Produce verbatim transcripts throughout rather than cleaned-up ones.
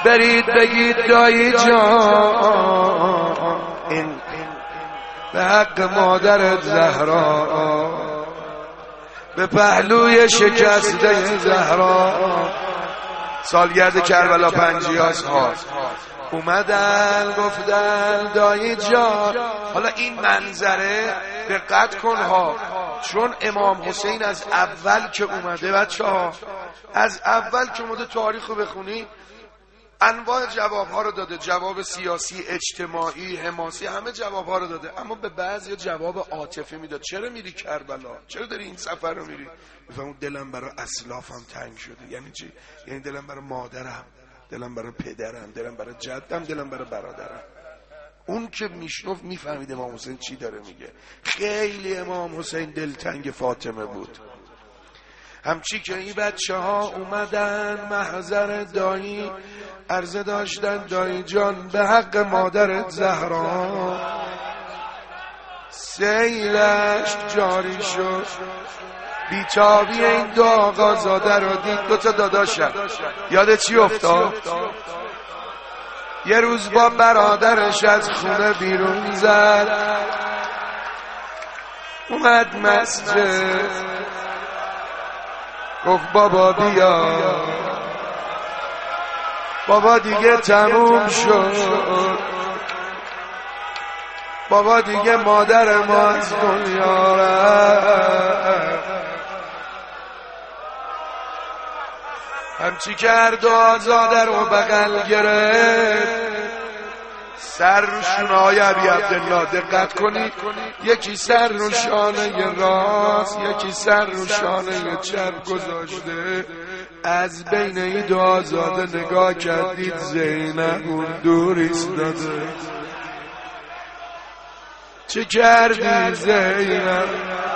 برید بگید دایی جان این به حق مادر زهرا، به پهلوی شکسته زهرا. سالگرد کربلا پنجیاس ها اومدن گفتن دایی جان. حالا این منظره دقت کن ها، چون امام حسین از اول که اومده بچه ها، از اول که اومده تاریخ رو بخونی انواع جواب ها رو داده، جواب سیاسی، اجتماعی، حماسی، همه جواب ها رو داده، اما به بعضی جواب عاطفی میداد. چرا میری کربلا؟ چرا داری این سفر رو میری؟ میفهمم دلم برای اسلافم تنگ شده. یعنی چی؟ یعنی دلم برای مادرم، دلم برای پدرم، دلم برای جدم، دلم برای برادرم. اون که میشنف میفهمید امام حسین چی داره میگه. خیلی امام حسین دلتنگ فاطمه بود. همچی که این بچه ها اومدن محضر دایی، عرضه داشتن دایی جان به حق مادرت زهرا. سیلش جاری شد، بیتابی این دو آقازاده رو دید. دوتا داداشن، یاد چی افتاد؟ یه روز با برادرش از خونه بیرون زد، اومد مسجد، گفت بابا بیا، بابا دیگه تموم شد، بابا دیگه مادر ما از دنیا رفت. همچی کرد و آزاده رو بغل گرفت، سر رو شونه‌های ابی عبدالله دقت کنید، یکی سر رو شانه راست، یکی سر رو شانه چپ گذاشته. از بین این دو آزاده نگاه کردید زینب اون دور ایستاده. چه کردی زینب؟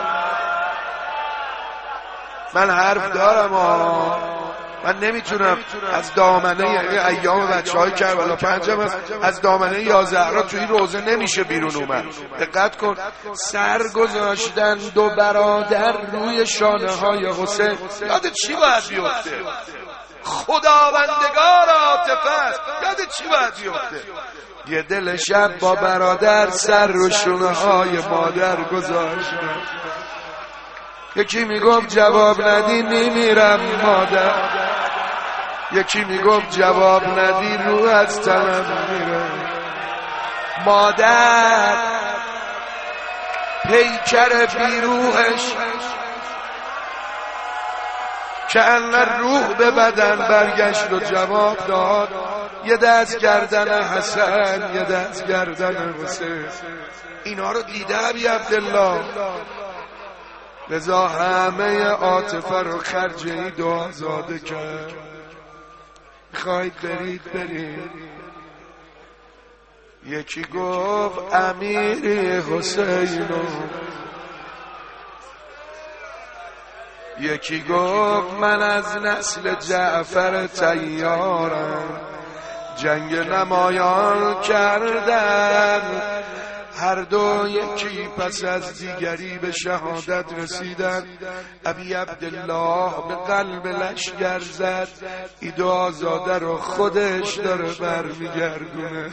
من حرف دارم آه. من نمیتونم از دامنه ایام بچه های کربلا پنجم از, از دامنه یازهرا توی روزه نمیشه بیرون اومد. دقت کن، سر گذاشتن دو برادر روی شانه های حسین. یاد چی باید بیفته؟ خداوندگار عاطفه است. یاد چی باید بیفته؟ یه دل شب با برادر سر رو شونه های مادر گذاشتن. یکی میگفت جواب ندی میمیرم مادر، یکی میگفت جواب ندی رو از تنم میره. مادر پیکر بیروحش که انر روح به بدن برگشت و جواب داد. یه دست گردن حسن، یه دست گردن حسین. اینا رو دیده ابی عبدالله، لذا همه عاطفه رو خرج این دو آزاده کرد. میخواید برید برید. یکی گفت امیری حسینو، یکی گفت من از نسل جعفر طیارم، جنگ نمایان کردم. هر دو یکی پس از دیگری به شهادت رسیدن. ابی عبدالله به قلب لشگر زد، ای دو آزاده رو خودش داره برمیگردونه.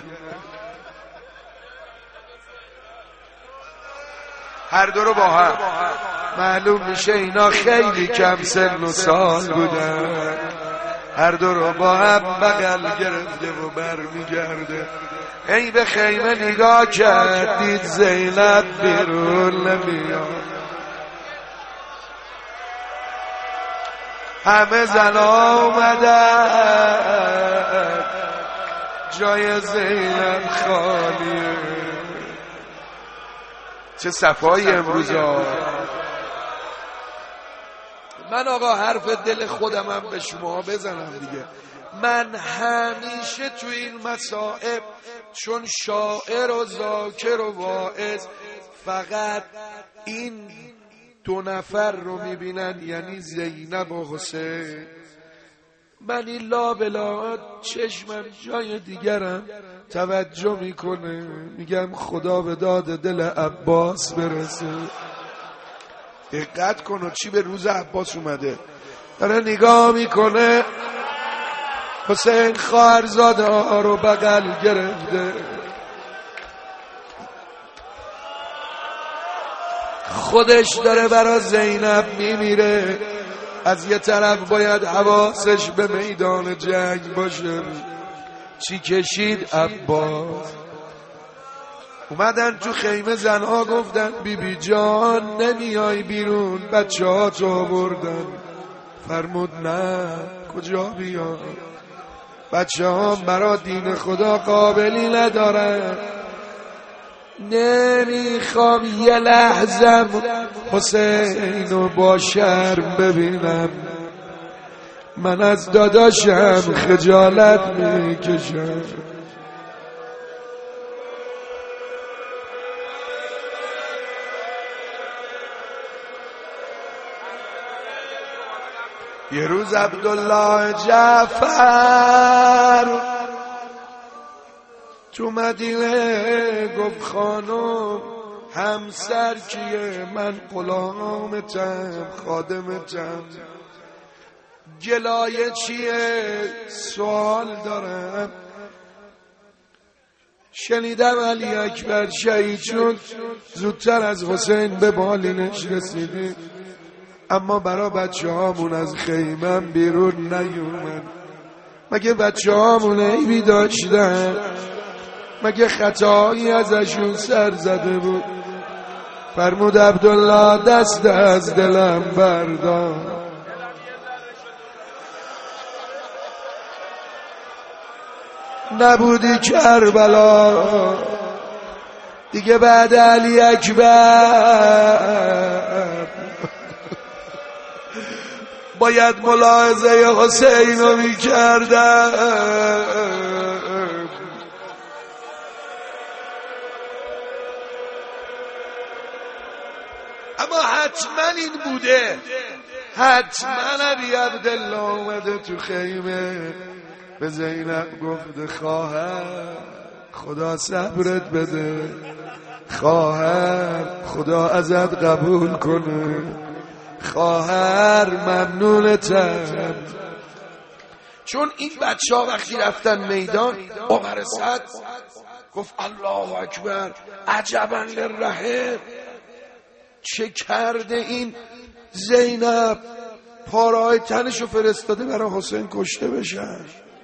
هر دو رو با هم معلوم میشه اینا خیلی کم سن و سال بودن. هر دو رو با هم بغل گرفته و برمیگرده. ای به خیمه نگاه کردید زینب بیرون نمیاد. همه زنا اومدن، جای زینب خالیه. چه صفایی امروز ها. من آقا حرف دل خودم هم به شما بزنم دیگه. من همیشه تو این مصائب چون شاعر و ذاکر و واعظ فقط این دو نفر رو میبینن، یعنی زینب و حسین. من این لابلا چشمم جای دیگرم توجه میکنه، میگم خدا به داد دل عباس برسه. دقت کن چی به روز عباس اومده، داره نگاه میکنه حسین خواهرزاده ها رو بغل گرفته، خودش داره برا زینب میمیره. از یه طرف باید حواسش به میدان جنگ باشه. چی کشید عباس؟ اومدن تو خیمه زنها گفتن بی بی جان نمیای بیرون، بچه ها تو بردن. فرمود نه کجا بیان، بچه ها برا دین خدا قابلی ندارن. نمیخوام یه لحظم حسینو با شرم ببینم، من از داداشم خجالت میکشم. یه روز عبدالله جعفر تو مدینه گفت خانم همسر کیه؟ من غلامتم، خادمتم. گلایه چیه؟ سوال دارم. شنیدم علی اکبر شهید شد، زودتر از حسین به بالینش رسیدیم، اما برا بچه هامون از خیمم بیرون نیومد. مگه بچه هامون عیبی داشتن؟ مگه خطایی ازشون سر زده بود؟ فرمود عبدالله دست از دلم بردار. نبودی کربلا دیگه بعد علی اکبر باید ملاحظه حسین رو می کردم. اما حتما این بوده، حتما علی عبدالله اومده تو خیمه به زینب گفته خواهر خدا صبرت بده، خواهر خدا ازت قبول کنه، خواهر ممنونتم. چون این بچه ها وقتی رفتن میدان، عمر سعد گفت الله اکبر عجبا للرحم، چه کرده این زینب؟ پارهای تنشو فرستاده برای حسین کشته بشن.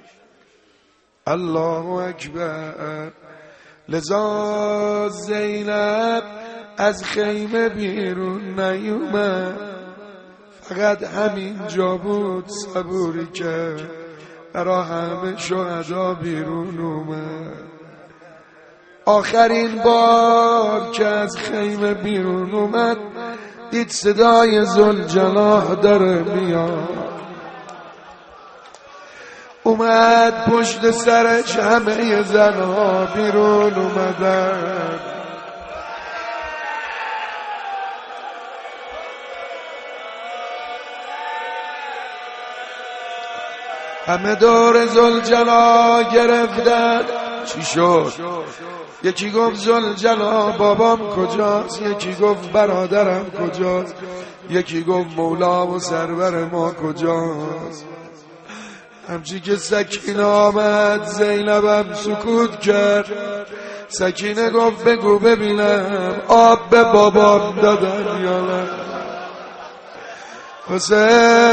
الله اکبر. لذا زینب از خیمه بیرون نیومد، فقط همین جا بود صبوری که برا همه شهدا بیرون اومد. آخرین بار که از خیمه بیرون اومد دید صدای ذوالجلال داره میاد. اومد پشت سرش همه زنها بیرون اومدن. همه دور ذوالجلال گرفتن. چی شد؟ یکی گفت ذوالجلال بابام کجاست، یکی گفت برادرم کجاست، یکی گفت مولا و سرور ما کجاست. همچی که سکینه آمد زینبم سکوت کرد. سکینه گفت بگو ببینم آب به بابام دادن یا نه. حسین